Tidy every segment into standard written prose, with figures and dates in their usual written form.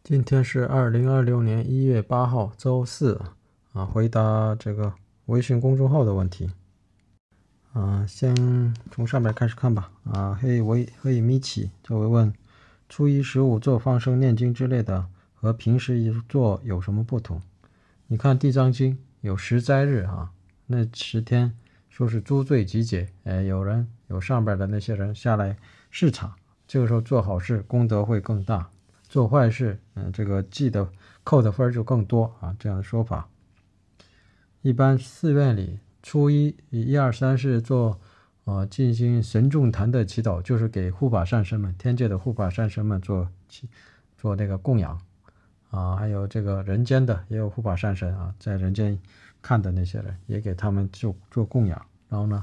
今天是2026年1月8号，周四回答这个微信公众号的问题。先从上面开始看吧。黑米奇这位问：初一十五做放生、念经之类的，和平时做有什么不同？你看《地藏经》有10斋日那10天说是诸罪集解，有上边的那些人下来视察，这个时候做好事功德会更大，做坏事这个扣的分就更多这样的说法。一般寺院里初一1、2、3是做进行神众坛的祈祷，就是给护法善神们，天界的护法善神们做那个供养还有这个人间的也有护法善神在人间看的那些人也给他们做供养。然后呢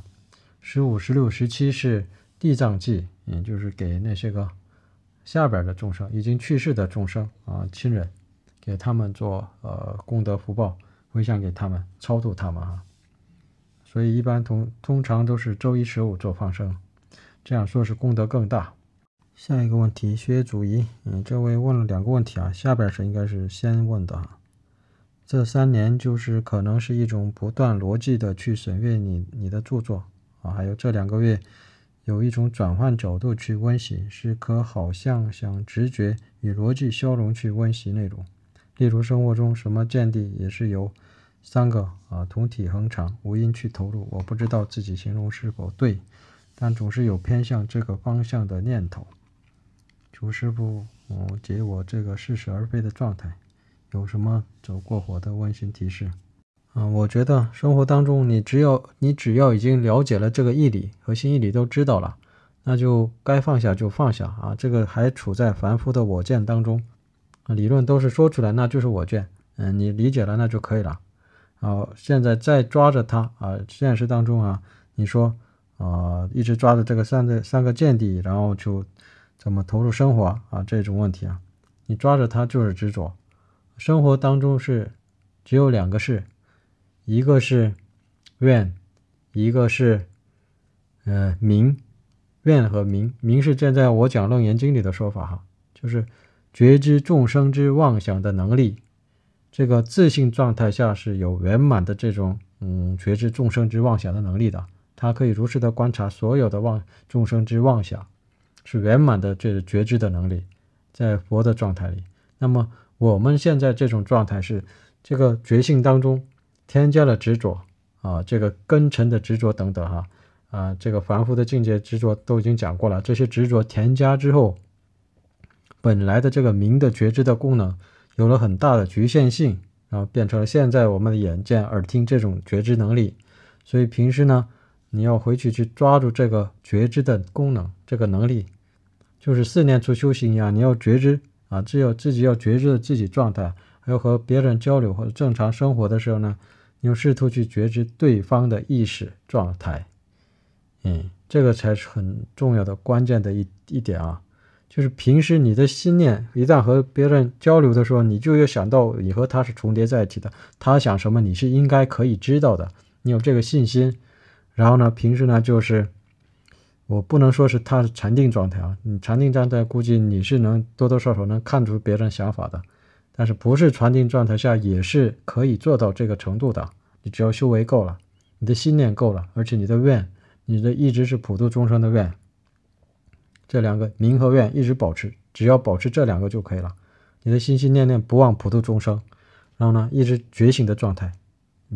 15、16、17是地藏祭，就是给那些个下边的众生，已经去世的众生亲人，给他们做功德福报，回向给他们，超度他们所以一般通常都是周一15做放生，这样说是功德更大。下一个问题，薛祖仪这位问了2个问题下边是应该是先问的这3年就是可能是一种不断逻辑的去审阅你的著作还有这2个月有一种转换角度去温习，是可好像想直觉与逻辑消融去温习内容。例如生活中什么见地也是由3个同体恒常无因去投入，我不知道自己形容是否对，但总是有偏向这个方向的念头。求师父解我这个似是而非的状态，有什么走过火的温馨提示我觉得生活当中你只要已经了解了这个义理，核心义理都知道了，那就该放下就放下这个还处在凡夫的我见当中理论都是说出来，那就是我见你理解了那就可以了现在再抓着它现实当中你说一直抓着这个三个见地，然后就怎么投入生活这种问题你抓着它就是执着。生活当中是只有2个事，一个是愿，一个是明。愿和明，明是现在我讲楞严经里的说法就是觉知众生之妄想的能力。这个自性状态下是有圆满的这种觉知众生之妄想的能力的，它可以如实的观察所有的众生之妄想，是圆满的这个觉知的能力，在佛的状态里。那么我们现在这种状态是这个觉性当中添加了执着这个根尘的执着等等这个凡夫的境界执着都已经讲过了，这些执着添加之后，本来的这个明的觉知的功能有了很大的局限性，然后变成了现在我们的眼见耳听这种觉知能力。所以平时呢你要回去抓住这个觉知的功能，这个能力就是4念处修行一样，你要觉知只有自己要觉知自己状态，还有和别人交流或者正常生活的时候呢，你要试图去觉知对方的意识状态这个才是很重要的关键的一点就是平时你的心念一旦和别人交流的时候，你就要想到你和他是重叠在一起的，他想什么你是应该可以知道的，你有这个信心。然后呢平时呢就是我不能说是他的禅定状态你禅定状态估计你是能多多少少能看出别人想法的，但是不是禅定状态下也是可以做到这个程度的。你只要修为够了，你的心念够了，而且你的愿，你的一直是普度众生的愿，这2个明和愿一直保持，只要保持这2个就可以了。你的心心念念不忘普度众生，然后呢一直觉醒的状态，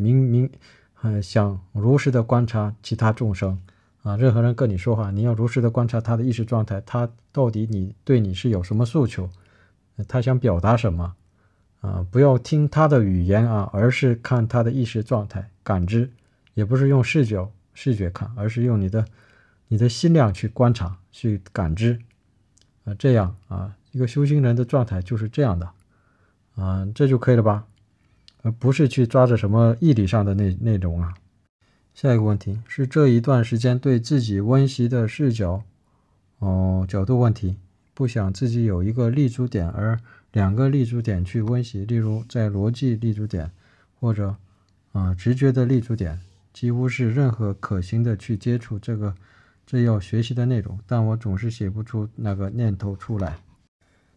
想如实的观察其他众生任何人跟你说话，你要如实的观察他的意识状态，他到底对你是有什么诉求，他想表达什么不要听他的语言而是看他的意识状态感知，也不是用视觉看，而是用你的心量去观察去感知这样一个修行人的状态就是这样的这就可以了吧，而不是去抓着什么义理上的内容下一个问题是这一段时间对自己温习的视角角度问题，不想自己有一个立足点而2个立足点去温习，例如在逻辑立足点或者直觉的立足点，几乎是任何可行的去接触这要学习的内容，但我总是写不出那个念头出来。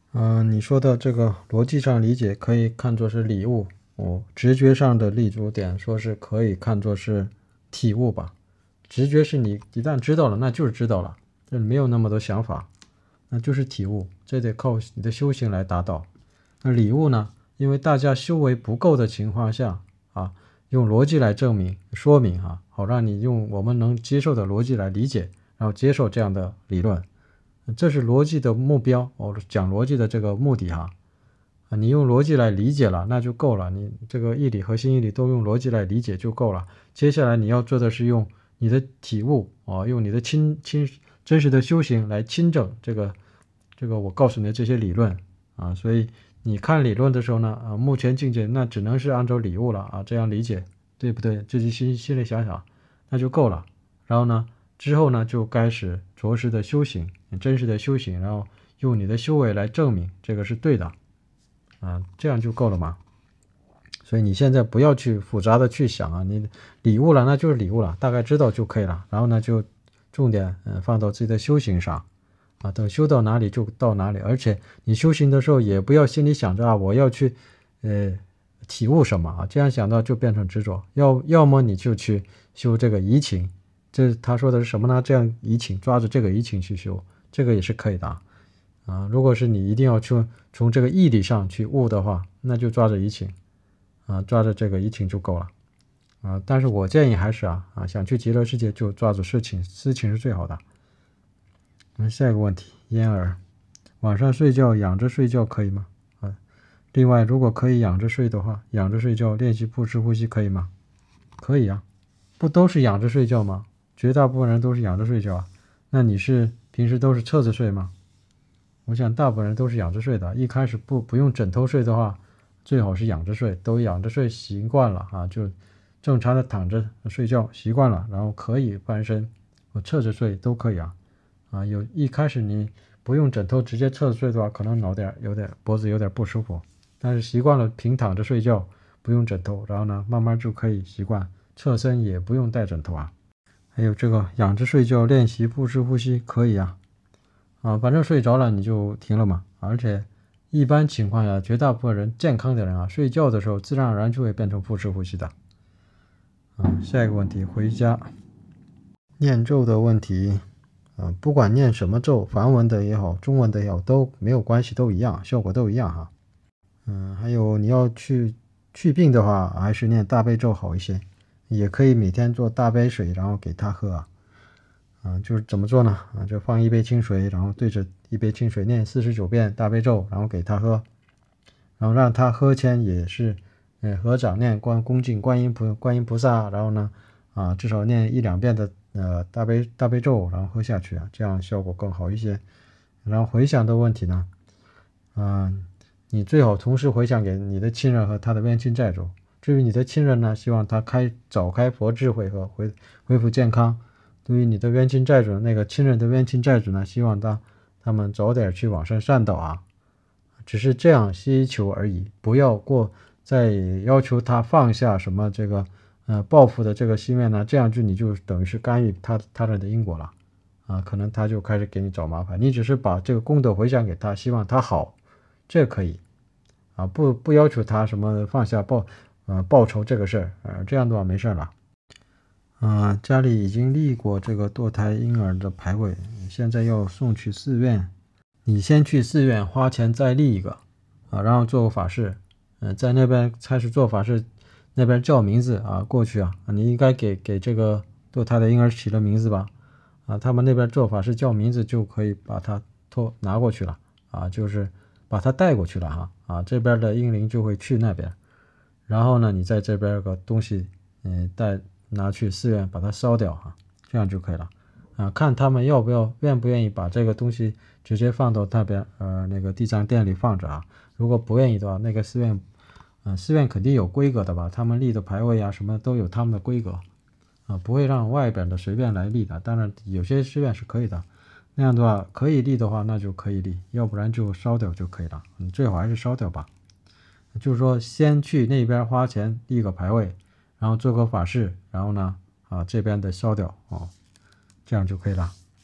你说的这个逻辑上理解可以看作是理悟，直觉上的立足点说是可以看作是体悟吧。直觉是你一旦知道了，那就是知道了，这没有那么多想法，那就是体悟，这得靠你的修行来达到。那理悟呢？因为大家修为不够的情况下啊，用逻辑来证明、说明好让你用我们能接受的逻辑来理解，然后接受这样的理论，这是逻辑的目标，讲逻辑的这个目的你用逻辑来理解了，那就够了。你这个义理和心义理都用逻辑来理解就够了。接下来你要做的是用你的体悟用你的真实的修行来亲证这个我告诉你的这些理论所以你看理论的时候呢目前境界那只能是按照理悟了这样理解，对不对？自己心里想想，那就够了。然后呢，之后呢就开始着实的修行，真实的修行，然后用你的修为来证明这个是对的这样就够了嘛。所以你现在不要去复杂的去想你理悟了那就是理悟了，大概知道就可以了。然后呢就重点放到自己的修行上等修到哪里就到哪里。而且你修行的时候也不要心里想着我要去体悟什么这样想到就变成执着。要么你就去修这个移情，这他说的是什么呢？这样移情，抓着这个移情去修，这个也是可以的如果是你一定要去从这个义理上去悟的话，那就抓着移情抓着这个移情就够了但是我建议还是想去极乐世界就抓住私情是最好的。下一个问题，嫣儿，晚上睡觉仰着睡觉可以吗？另外如果可以仰着睡的话，仰着睡觉练习腹式呼吸可以吗？可以不都是仰着睡觉吗？绝大部分人都是仰着睡觉那你是平时都是侧着睡吗？我想大部分人都是仰着睡的。一开始不用枕头睡的话，最好是仰着睡，都仰着睡习惯了就正常的躺着睡觉习惯了，然后可以翻身侧着睡都可以一开始你不用枕头直接侧着睡的话，可能脖子有点不舒服，但是习惯了平躺着睡觉不用枕头，然后呢慢慢就可以习惯侧身也不用带枕头还有这个仰着睡觉练习腹式呼吸可以反正睡着了你就停了嘛。而且一般情况下绝大部分人健康的人睡觉的时候自然而然就会变成腹式呼吸的下一个问题，回家念咒的问题不管念什么咒，梵文的也好中文的也好都没有关系，都一样，效果都一样还有你要去病的话还是念大悲咒好一些，也可以每天做大杯水然后给他喝就是怎么做呢就放一杯清水，然后对着一杯清水念49遍大悲咒，然后给他喝，然后让他喝前也是合掌念恭敬观音菩萨，然后呢至少念1-2遍的大悲咒，然后喝下去这样效果更好一些。然后回想的问题呢你最好同时回想给你的亲人和他的冤亲债主。至于你的亲人呢，希望他早开佛智慧和恢复健康。对于你的冤亲债主，那个亲人的冤亲债主呢，希望他们早点去往生善道只是这样希求而已，不要再要求他放下什么这个报复的这个心愿呢，这样你就等于是干预他人的因果了可能他就开始给你找麻烦。你只是把这个功德回向给他，希望他好，这可以不要求他什么放下报仇这个事这样的话没事了家里已经立过这个堕胎婴儿的牌位，现在要送去寺院。你先去寺院花钱再立一个然后做个法事在那边开始做法事，那边叫名字过去你应该给这个堕胎的婴儿起了名字吧他们那边做法事叫名字就可以把他拿过去了就是把他带过去了这边的婴灵就会去那边，然后呢你在这边个东西拿去寺院把它烧掉这样就可以了看他们愿不愿意把这个东西直接放到那边那个地藏殿里放着如果不愿意的话，那个寺院肯定有规格的吧，他们立的牌位什么都有他们的规格不会让外边的随便来立的。当然有些寺院是可以的，那样的话可以立的话那就可以立，要不然就烧掉就可以了。你最好还是烧掉吧，就是说先去那边花钱立个牌位，然后做个法事，然后呢这边的烧掉这样就可以了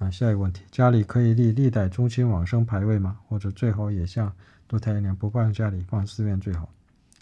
下一个问题，家里可以立历代宗亲往生牌位吗？或者最好也像堕胎一样，不放家里，放寺院最好。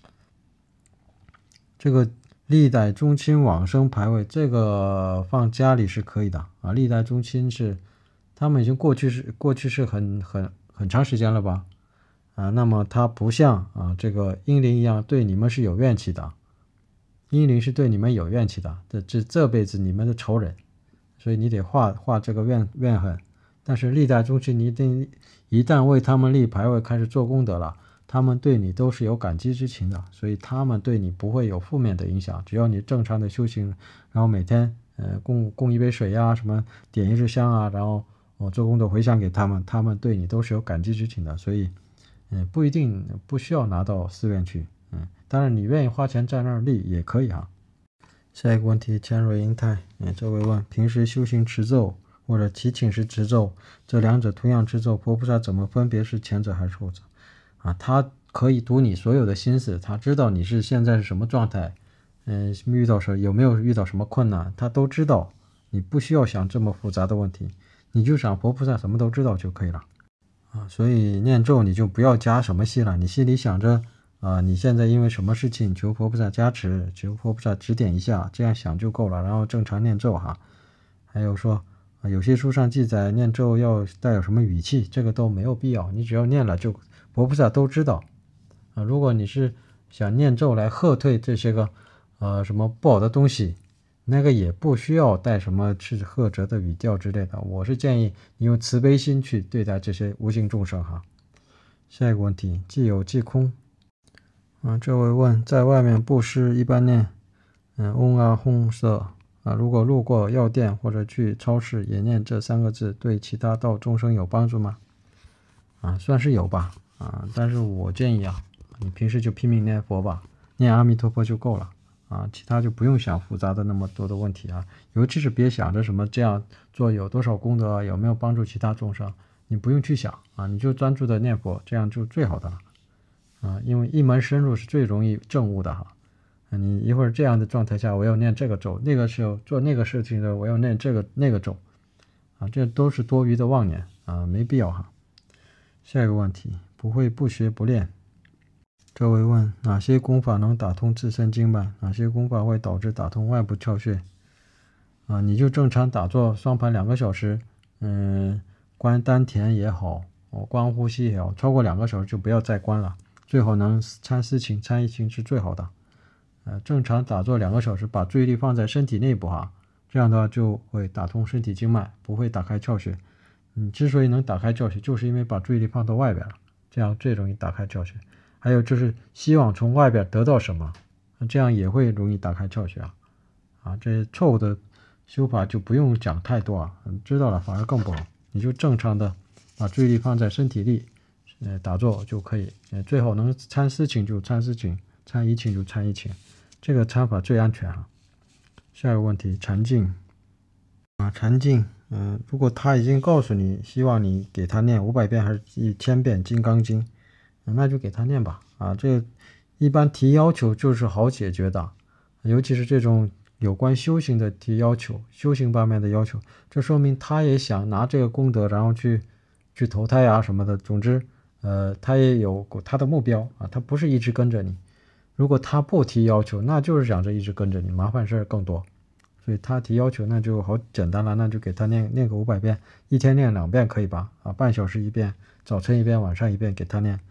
这个历代宗亲往生牌位，这个放家里是可以的啊。历代宗亲是他们已经过去是很长时间了吧？那么他不像这个阴灵一样对你们是有怨气的，阴灵是对你们有怨气的，这辈子你们的仇人，所以你得化这个怨恨。但是历代宗亲，你一旦为他们立牌位开始做功德了，他们对你都是有感激之情的，所以他们对你不会有负面的影响。只要你正常的修行，然后每天供一杯水啊，什么点一支香啊，然后做功德回向给他们，他们对你都是有感激之情的。所以不一定不需要拿到寺院去，当然你愿意花钱在那儿立也可以啊。下一个问题，千瑞英泰，这位问，平时修行持咒或者祈请时持咒，这两者同样持咒，佛菩萨怎么分别是前者还是后者？他可以读你所有的心思，他知道你是现在是什么状态，有没有遇到什么困难，他都知道。你不需要想这么复杂的问题，你就想佛菩萨什么都知道就可以了。所以念咒你就不要加什么戏了，你心里想着你现在因为什么事情求佛菩萨加持，求佛菩萨指点一下，这样想就够了，然后正常念咒哈。还有说有些书上记载念咒要带有什么语气，这个都没有必要，你只要念了就佛菩萨都知道。如果你是想念咒来喝退这些个什么不好的东西，那个也不需要带什么是喝责的语调之类的，我是建议你用慈悲心去对待这些无形众生哈。下一个问题，既有即空。这位问，在外面布施一般念嗡啊吽塞如果路过药店或者去超市也念这3个字，对其他道众生有帮助吗？算是有吧但是我建议你平时就拼命念佛吧，念阿弥陀佛就够了其他就不用想复杂的那么多的问题尤其是别想着什么这样做有多少功德有没有帮助其他众生，你不用去想你就专注的念佛，这样就最好的了因为一门深入是最容易证悟的你一会儿这样的状态下我要念这个咒，那个时候做那个事情的我要念这个那个咒这都是多余的妄念没必要下一个问题，不会不学不练。这位问，哪些功法能打通自身经脉？哪些功法会导致打通外部窍穴？你就正常打坐双盘2个小时，关丹田也好，关呼吸也好，超过2个小时就不要再关了，最好能参思情、参一情是最好的。正常打坐2个小时，把注意力放在身体内部这样的话就会打通身体经脉，不会打开窍穴。你之所以能打开窍穴，就是因为把注意力放到外边了，这样最容易打开窍穴。还有就是希望从外边得到什么，这样也会容易打开窍穴这错误的修法就不用讲太多知道了反而更不好。你就正常的把注意力放在身体里打坐就可以，最好能参思情就参思情，参一情就参一情，这个参法最安全下一个问题，禅静禅静如果他已经告诉你希望你给他念500遍还是1000遍金刚经，那就给他念吧这一般提要求就是好解决的，尤其是这种有关修行的提要求，修行方面的要求，这说明他也想拿这个功德然后去投胎什么的，总之他也有他的目标他不是一直跟着你。如果他不提要求，那就是想着一直跟着你，麻烦事更多。所以他提要求那就好简单了，那就给他念个500遍，一天念2遍可以吧半小时1遍，早晨1遍晚上1遍给他念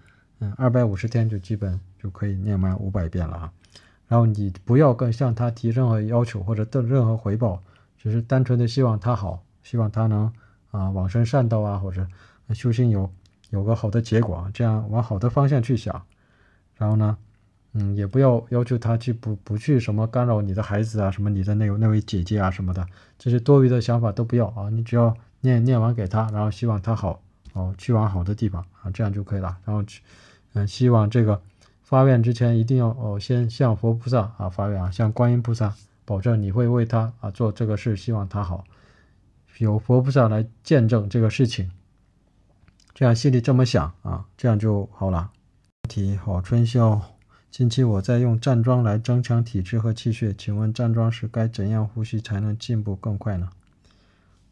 250天就基本就可以念完500遍了然后你不要向他提任何要求或者任何回报，只是单纯的希望他好，希望他能往生善道或者修行有个好的结果这样往好的方向去想。然后呢也不要要求他去不去什么干扰你的孩子什么你的那位姐姐什么的，这些多余的想法都不要你只要念完给他，然后希望他好去往好的地方这样就可以了。然后希望这个发愿之前一定要先向佛菩萨发愿向观音菩萨保证你会为他做这个事，希望他好，有佛菩萨来见证这个事情，这样心里这么想这样就好了。好，春宵，近期我在用站桩来增强体质和气血，请问站桩时该怎样呼吸才能进步更快呢？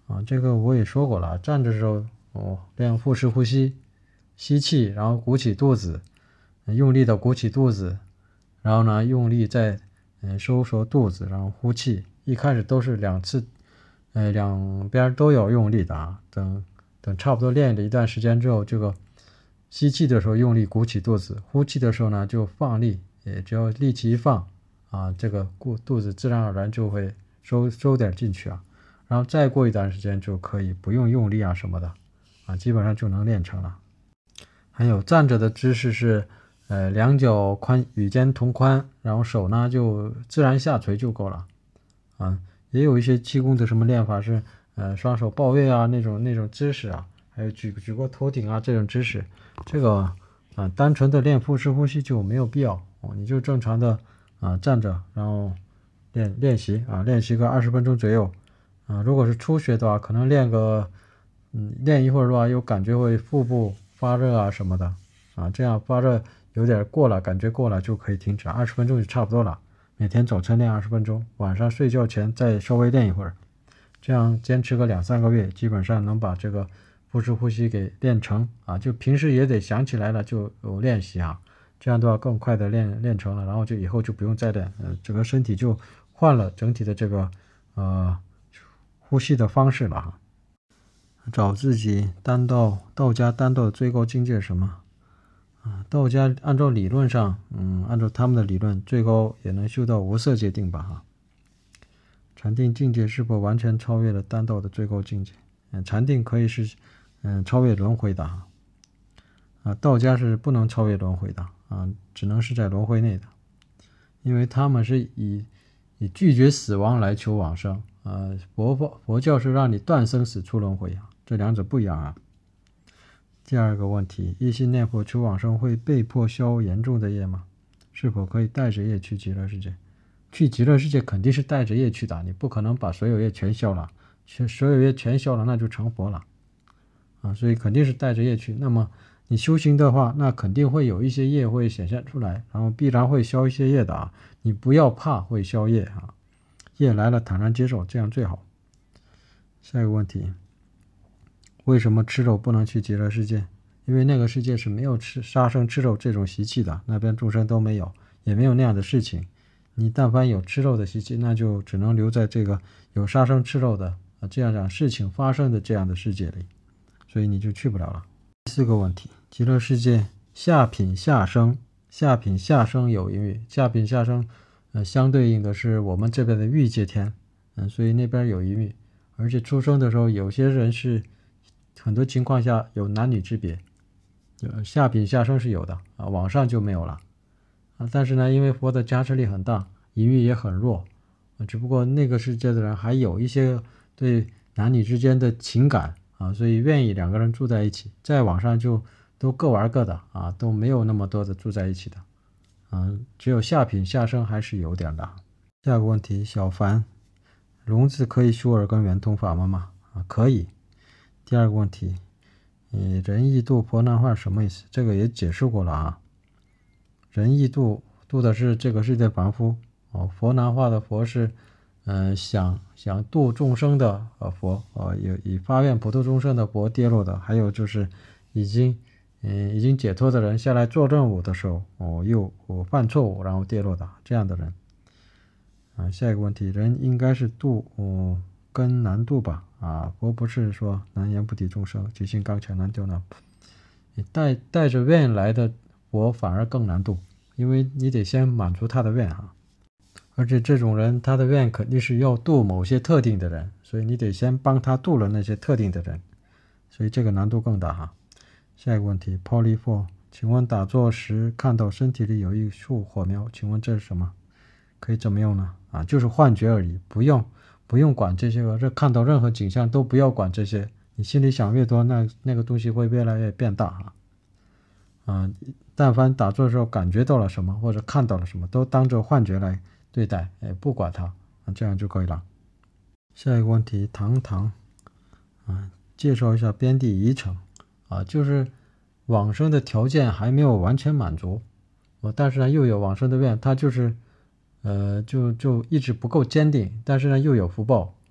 这个我也说过了，站着的时候练腹式呼吸，吸气，然后鼓起肚子，用力的鼓起肚子，然后呢用力再收缩肚子，然后呼气。一开始都是2次，两边都要用力的啊。等差不多练了一段时间之后，这个吸气的时候用力鼓起肚子，呼气的时候呢就放力，只要力气一放这个肚子自然而然就会收点进去啊。然后再过一段时间就可以不用用力什么的基本上就能练成了。还有站着的姿势是两脚与肩同宽，然后手呢就自然下垂就够了也有一些气功的什么练法是双手抱月那种姿势还有举过头顶这种姿势，这个单纯的练腹式呼吸就没有必要你就正常的站着，然后练习个20分钟左右如果是初学的话，可能练一会儿的话，有感觉会腹部发热什么的这样发热有点过了，感觉过了就可以停止，20分钟就差不多了。每天早晨练20分钟，晚上睡觉前再稍微练一会儿，这样坚持个2-3个月，基本上能把这个腹式呼吸给练成就平时也得想起来了就有练习这样的话更快的练成了，然后就以后就不用再练整个身体就换了整体的这个呼吸的方式了找自己道家丹道的最高境界是什么道家按照理论上按照他们的理论，最高也能修到无色界定吧禅定境界是否完全超越了丹道的最高境界禅定可以是超越轮回的道家是不能超越轮回的只能是在轮回内的，因为他们是以拒绝死亡来求往生佛教是让你断生死出轮回这两者不一样第二个问题，一心念佛求往生会被迫消严重的业吗？是否可以带着业去极乐世界？去极乐世界肯定是带着业去的，你不可能把所有业全消了，所有业全消了那就成佛了所以肯定是带着业去。那么你修行的话，那肯定会有一些业会显现出来，然后必然会消一些业的你不要怕会消业业来了坦然接受，这样最好。下一个问题，为什么吃肉不能去极乐世界？因为那个世界是没有杀生吃肉这种习气的，那边众生都没有，也没有那样的事情。你但凡有吃肉的习气，那就只能留在这个有杀生吃肉的这样事情发生的这样的世界里，所以你就去不了了。第4个问题，极乐世界下品下生有淫欲，下品下生相对应的是我们这边的欲界天所以那边有淫欲，而且出生的时候有些人是很多情况下有男女之别下品下生是有的往上就没有了但是呢因为佛的加持力很大，淫欲也很弱只不过那个世界的人还有一些对男女之间的情感所以愿意2个人住在一起，再往上就都各玩各的都没有那么多的住在一起的只有下品下生还是有点的。下个问题，小凡，聋子可以修耳根圆通法吗？可以。第2个问题，仁义度婆难化什么意思？这个也解释过了仁义度的是这个世界凡夫佛难化的佛是想度众生的佛以发愿普度众生的佛跌落的，还有就是已经解脱的人下来做任务的时候又犯错误然后跌落的这样的人下一个问题，人应该是度根难度吧佛不是说难言不敌众生，极性刚强难丢难你带着愿来的佛反而更难度，因为你得先满足他的愿而且这种人他的愿肯定是要度某些特定的人，所以你得先帮他度了那些特定的人，所以这个难度更大下一个问题 Poly4， 请问打坐时看到身体里有一束火苗，请问这是什么？可以怎么用呢就是幻觉而已，不用管这些这看到任何景象都不要管这些，你心里想越多那个东西会越来越变大但凡打坐的时候感觉到了什么或者看到了什么都当作幻觉来对待不管它这样就可以了。下一个问题，唐介绍一下边地移程就是往生的条件还没有完全满足但是呢又有往生的愿，他就是就一直不够坚定，但是呢又有福报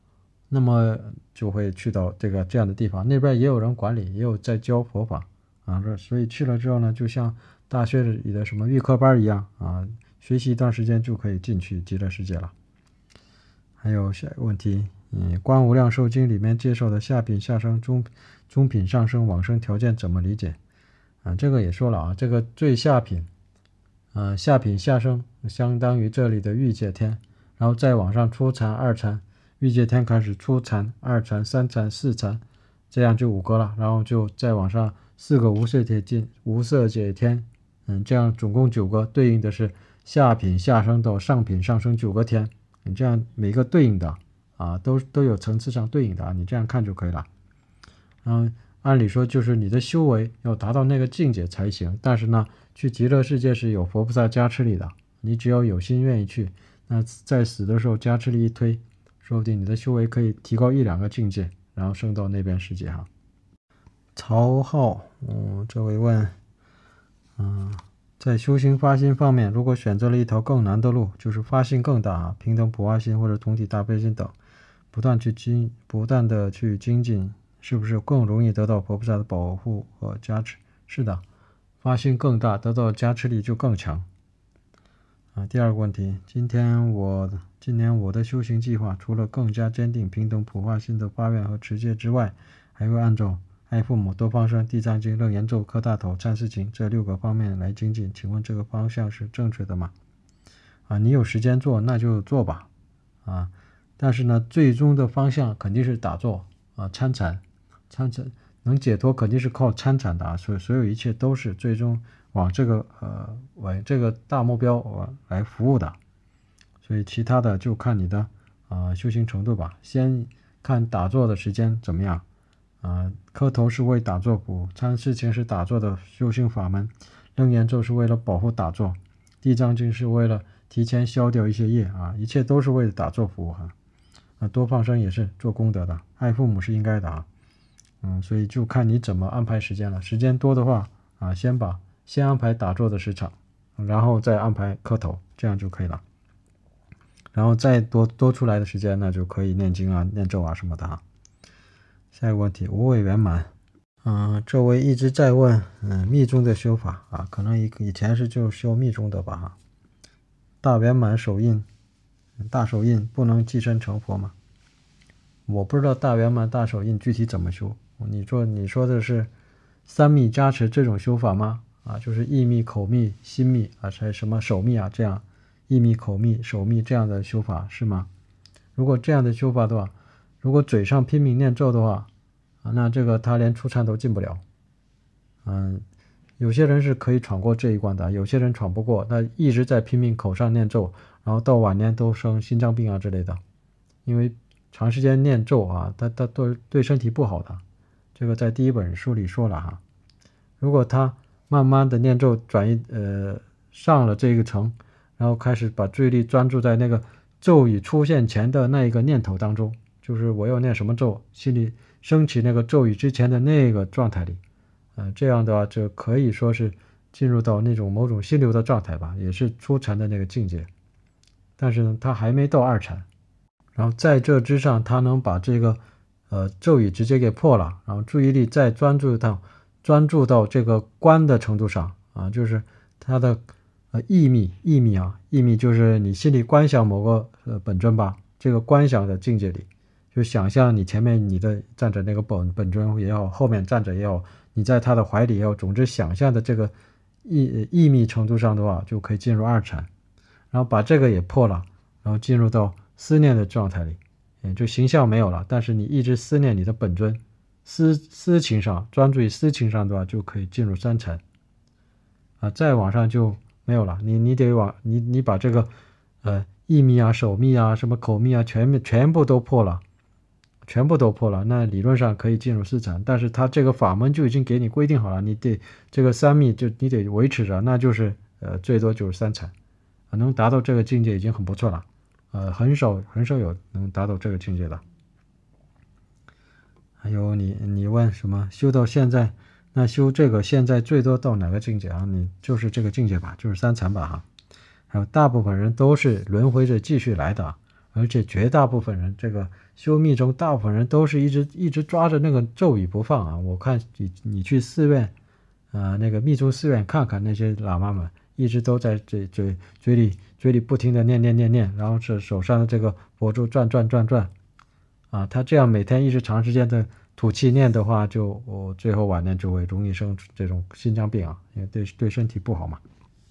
那么就会去到这样的地方，那边也有人管理，也有在教佛法啊，所以去了之后呢，就像大学里的什么预科班一样啊，学习一段时间就可以进去极乐世界了。还有下一个问题，观无量寿经里面介绍的下品下生、中品上生、往生条件怎么理解啊？这个也说了啊，这个最下品，下品下生相当于这里的欲界天，然后再往上初禅、二禅，欲界天开始初禅、二禅、三禅、四禅，这样就5个了，然后就再往上4个无色界天，这样总共9个，对应的是下品下生到上品上生9个天，你这样每个对应的啊，都有层次上对应的啊，你这样看就可以了。按理说就是你的修为要达到那个境界才行，但是呢，去极乐世界是有佛菩萨加持力的，你只要有心愿意去，那在死的时候加持力一推，说不定你的修为可以提高1、2个境界，然后升到那边世界哈。曹浩，这位问，在修行发心方面，如果选择了一条更难的路，就是发心更大，平等普化心或者同体大悲心等，不断的去精进，是不是更容易得到佛菩萨的保护和加持？是的，发心更大，得到加持力就更强。第二个问题，今年我的修行计划，除了更加坚定平等普化心的发愿和持戒之外，还会按照爱父母、多放生、地藏经、楞严咒、磕大头、忏世情这6个方面来精进，请问这个方向是正确的吗？你有时间做那就做吧，但是呢，最终的方向肯定是打坐参禅能解脱肯定是靠参禅的所有一切都是最终往这个大目标来服务的，所以其他的就看你的修行程度吧。先看打坐的时间怎么样磕头是为打坐服务，参事情是打坐的修行法门，楞严咒是为了保护打坐，地藏经是为了提前消掉一些业一切都是为了打坐服务多放生也是做功德的，爱父母是应该的所以就看你怎么安排时间了。时间多的话先安排打坐的时长，然后再安排磕头，这样就可以了。然后再多出来的时间，那就可以念经念咒什么的下一个问题，无畏圆满。这位一直在问密宗的修法可能以前是就修密宗的吧大圆满手印、大手印不能寄身成佛吗？我不知道大圆满大手印具体怎么修。你说的是3密加持这种修法吗？就是意密、口密、心密还什么手密这样意密、口密、手密这样的修法是吗？如果这样的修法的话，如果嘴上拼命念咒的话那这个他连初禅都进不了。有些人是可以闯过这一关的，有些人闯不过，那一直在拼命口上念咒，然后到晚年都生心脏病之类的，因为长时间念咒它对身体不好的，这个在第1本书里说了如果他慢慢的念咒转移上了这个层，然后开始把注意力专注在那个咒语出现前的那一个念头当中，就是我要念什么咒，心里升起那个咒语之前的那个状态里这样的话就可以说是进入到那种某种心流的状态吧，也是初禅的那个境界。但是呢他还没到2禅，然后在这之上他能把这个咒语直接给破了，然后注意力再专注到这个观的程度上就是他的意密就是你心里观想某个本尊吧，这个观想的境界里，就想象你前面你的站着那个本尊也好，后面站着也好，你在他的怀里也好，总之想象的这个意密程度上的话，就可以进入2禅，然后把这个也破了，然后进入到思念的状态里，就形象没有了，但是你一直思念你的本尊，思情上专注于思情上的话，就可以进入3禅再往上就没有了。你得你把这个意密手密什么口密全部都破了，那理论上可以进入4禅，但是他这个法门就已经给你规定好了，你得这个3密就你得维持着，那就是最多就是3禅能达到这个境界已经很不错了很少有能达到这个境界的。还有你问什么修到现在，那修这个现在最多到哪个境界你就是这个境界吧，就是3禅吧还有大部分人都是轮回着继续来的， 而且绝大部分人，这个修密中大部分人都是一直抓着那个咒语不放啊。我看你去寺院，那个密宗寺院看看那些喇嘛们，一直都在嘴里不停的念，然后是手上的这个佛珠转啊。他这样每天一直长时间的吐气念的话，最后晚年就会容易生这种心脏病啊，因为对身体不好嘛。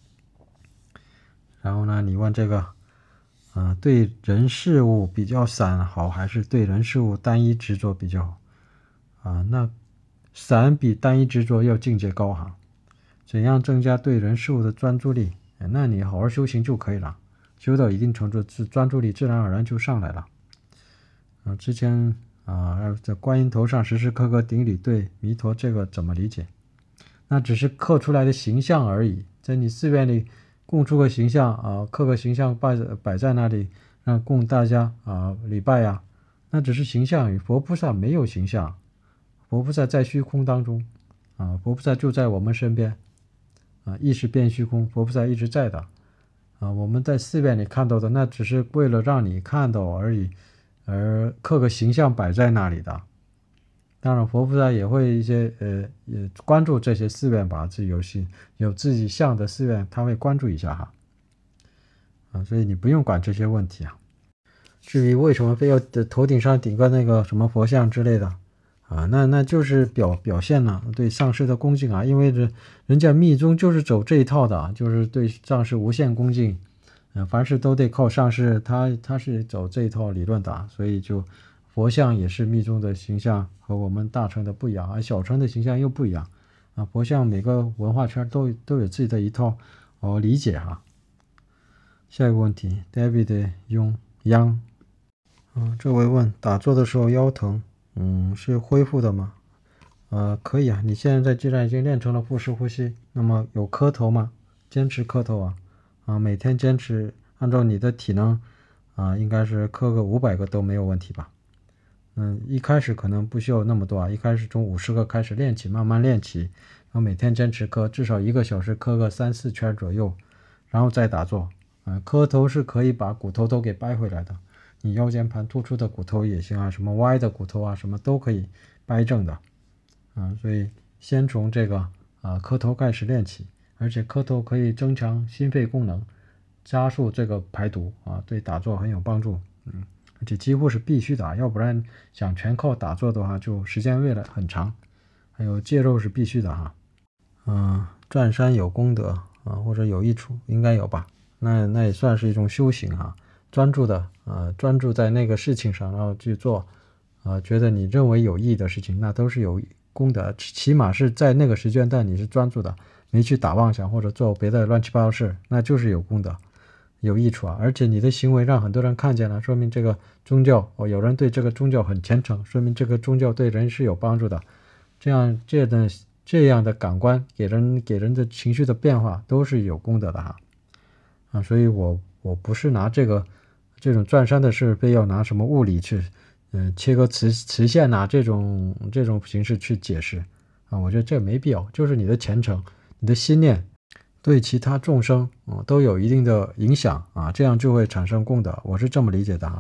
然后呢，你问这个，对人事物比较散好，还是对人事物单一执着比较好啊？那散比单一执着要境界高哈。怎样增加对人事物的专注力？那你好好修行就可以了，修到一定程度，专注力自然而然就上来了。之前在观音头上时时刻刻顶礼对弥陀，这个怎么理解？那只是刻出来的形象而已，在你寺院里供出个形象啊，刻个形象摆在那里，让供大家礼拜呀，那只是形象而已。佛菩萨没有形象，佛菩萨在虚空当中佛菩萨就在我们身边意识变虚空，佛菩萨一直在的我们在寺院里看到的那只是为了让你看到而已，而刻个形象摆在那里的。当然佛菩萨也会也关注这些寺院吧，有自己像的寺院他会关注一下所以你不用管这些问题至于为什么非要头顶上顶个那个什么佛像之类的那就是表现了对上师的恭敬因为人家密宗就是走这一套的就是对上师无限恭敬凡事都得靠上师，他是走这一套理论的所以就佛像也是密宗的形象和我们大乘的不一样，而小乘的形象又不一样佛像每个文化圈都有自己的一套理解下一个问题 David 用央这位问打坐的时候腰疼是恢复的吗？可以你现在既然已经练成了腹式呼吸，那么有磕头吗？坚持磕头每天坚持按照你的体能应该是磕个500个都没有问题吧。一开始可能不需要那么多一开始从50个开始练起，慢慢练起，然后每天坚持磕，至少1个小时磕个3-4圈左右，然后再打坐磕头是可以把骨头都给掰回来的，你腰间盘突出的骨头也行什么歪的骨头什么都可以掰正的所以先从这个磕头开始练起，而且磕头可以增强心肺功能，加速这个排毒对打坐很有帮助而且几乎是必须的要不然想全靠打坐的话就时间为了很长。还有戒肉是必须的转山有功德或者有益处，应该有吧，那也算是一种修行专注在那个事情上，然后去做觉得你认为有益的事情，那都是有功德，起码是在那个时间段你是专注的，没去打妄想或者做别的乱七八糟事，那就是有功德有益处而且你的行为让很多人看见了，说明这个宗教有人对这个宗教很虔诚，说明这个宗教对人是有帮助的，这样的感官给人的情绪的变化都是有功德的所以我不是拿这种转山的事非要拿什么物理去切割磁线这种形式去解释我觉得这没必要，就是你的虔诚你的心念对其他众生都有一定的影响这样就会产生功德，我是这么理解的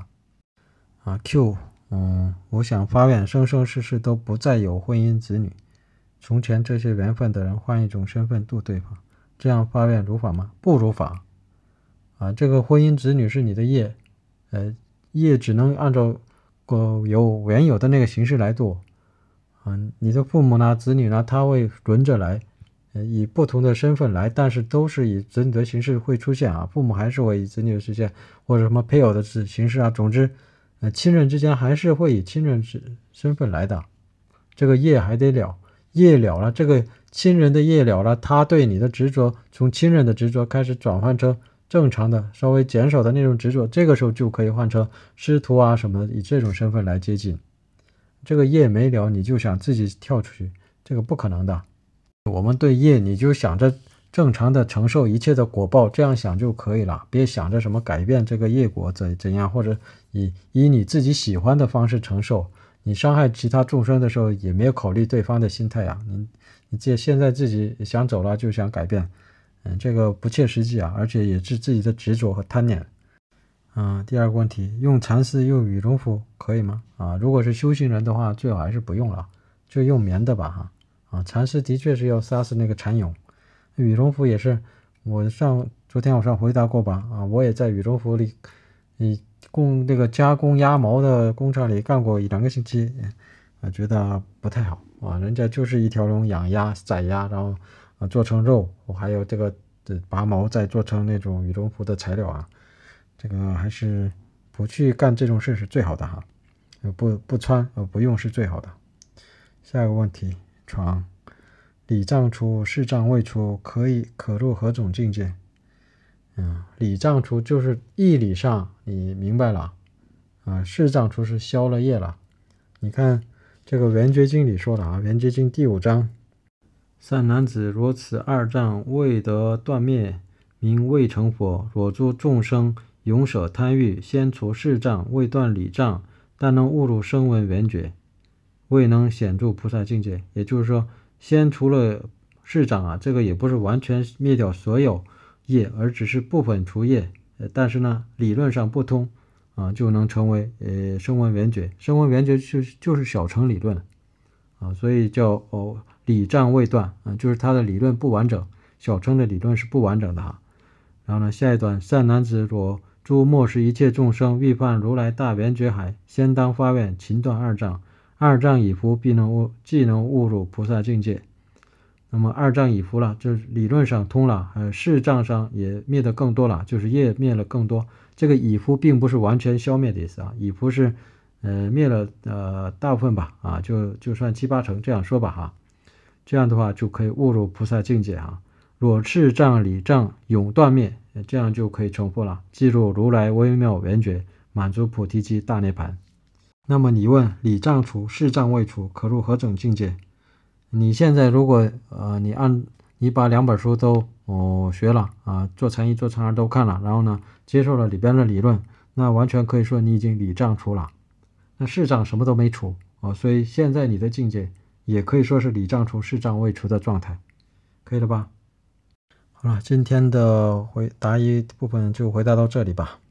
Q 我想发愿生生世世都不再有婚姻子女，从前这些缘分的人换一种身份度对方，这样发愿如法吗？不如法这个婚姻子女是你的业业只能按照原有的那个形式来度你的父母呢子女呢他会轮着来以不同的身份来，但是都是以子女的形式会出现父母还是会以子女的实现或者什么配偶的形式总之亲人之间还是会以亲人身份来的，这个业还得了，业了了，这个亲人的业了了，他对你的执着从亲人的执着开始转换成正常的稍微减少的那种执着，这个时候就可以换成师徒什么以这种身份来接近。这个业没了你就想自己跳出去，这个不可能的。我们对业你就想着正常的承受一切的果报，这样想就可以了，别想着什么改变这个业果怎样，或者以你自己喜欢的方式承受。你伤害其他众生的时候也没有考虑对方的心态你现在自己想走了就想改变这个不切实际而且也是自己的执着和贪念第二个问题，用蚕丝用羽绒服可以吗？如果是修行人的话，最好还是不用了，就用棉的吧蚕丝的确是要杀死那个蚕蛹，羽绒服也是，昨天晚上回答过吧我也在羽绒服里，那个加工鸭毛的工厂里干过1-2个星期，觉得不太好人家就是一条龙养鸭宰鸭，然后做成肉，还有这个拔毛再做成那种羽绒服的材料这个还是不去干这种事是最好的不穿不用是最好的。下一个问题，床礼杖除视杖未除可入何种境界？礼杖除就是义理上你明白了视杖除是消了业了。你看这个圆觉经里说了圆觉经第5章，善男子，若此2障未得断灭，名未成佛。若诸众生永舍贪欲，先除视障，未断礼障，但能悟入声闻缘觉，未能显著菩萨境界。也就是说，先除了视障这个也不是完全灭掉所有业，而只是部分除业，但是呢理论上不通就能成为声闻缘觉。声闻缘觉就是小乘理论所以叫礼障未断就是它的理论不完整，小乘的理论是不完整的然后呢，下一段，善男子，若诸末世一切众生欲犯如来大圆觉海，先当发愿勤断2障，2障已伏，即能悟入菩萨境界。那么2障已伏了，就是理论上通了，视障上也灭得更多了，就是业灭了更多。这个已伏并不是完全消灭的意思已伏是灭了大部分吧就算7-8成这样说吧这样的话就可以悟入菩萨境界若视障礼障永断灭，这样就可以成佛了，进入如来微妙圆觉，满足菩提及大涅盘。那么你问礼障除视障未除，可入何种境界？你现在如果你把2本书都学了做禅一做禅二都看了，然后呢接受了里边的理论，那完全可以说你已经礼障除了，那视障什么都没除所以现在你的境界也可以说是礼障除视障未除的状态，可以了吧？好了，今天的答疑部分就回答到这里吧。